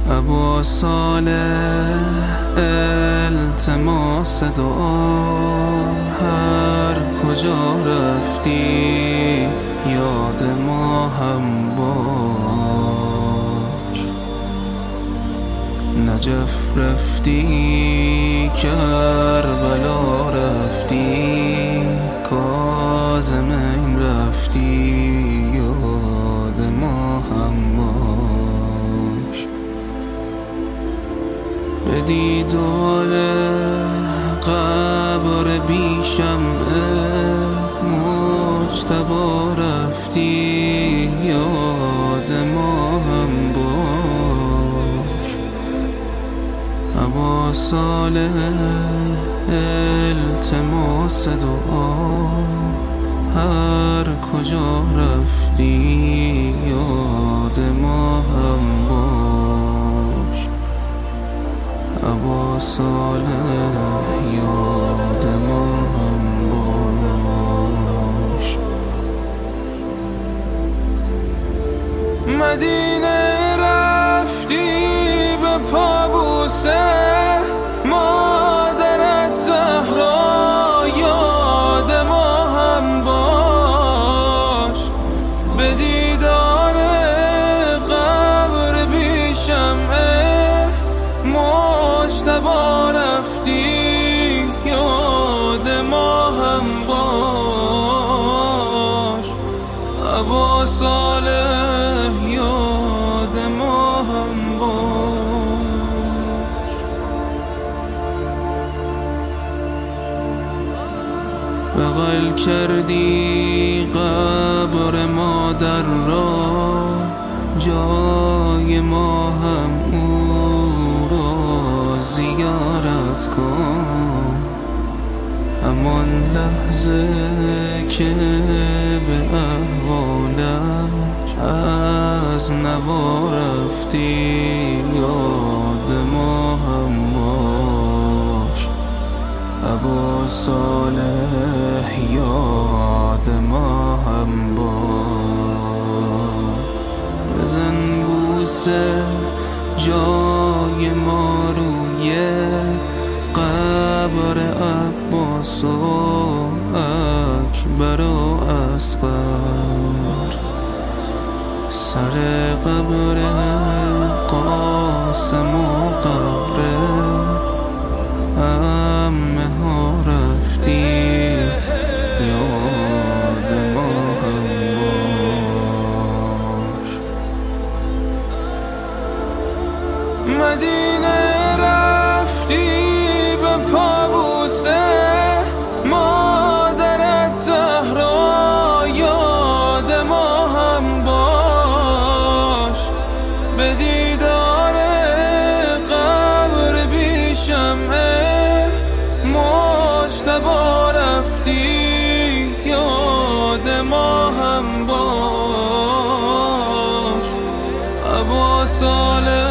ابا صالح التماس دعا، هر کجا رفتی یاد ما هم باش. نجف رفتی، کربلا رفتی، کاظمین رفتی، یاد ما هم باش. به دیدار قبر بی شمع مجتبی رفتی، یاد ما هم باش. ابا صالح التماس دعا، هر کجا رفتی یاد ما هم باش. ابا صالح یاد ما هم باش. مدینه رفتی به پابوسه، مادرت زهرا یاد ما هم باش. به دیدار قبر بی شمع مجتبی رفتی، یاد ما هم باش. ابا صالح یاد ما هم باش. بغل کردی قبر مادر را، جای ما هم او را زیارت کن. همان لحظه که به احوالش از نوا رفتی، یاد ما هم باش. ابا صالح یاد ما هم باش. بزن بوسه جای ما روی قبر عباس و اکبر و اصغر، سر قبر قاسم و قبر عمه ها رفتی، یاد ما هم باش. مدینه رفتی به پابوسه، مادرت زهرا یاد ما هم باش. به دیدار قبر بی شمع مجتبی رفتی، یاد ما هم باش. ابا صالح